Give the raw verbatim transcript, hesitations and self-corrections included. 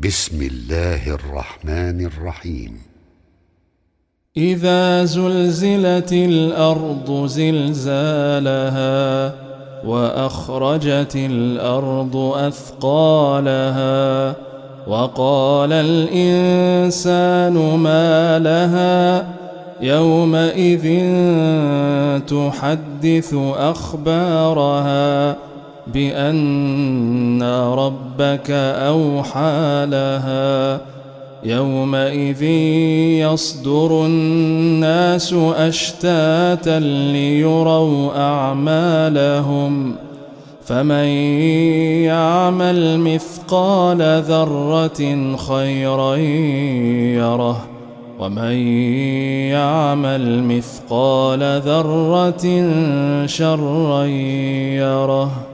بسم الله الرحمن الرحيم. إذا زلزلت الأرض زلزالها وأخرجت الأرض أثقالها وقال الإنسان ما لها يومئذ تحدث أخبارها بأن ربك أوحى لها يومئذ يصدر الناس أشتاتا ليروا أعمالهم فمن يعمل مثقال ذرة خيرا يره ومن يعمل مثقال ذرة شرا يره.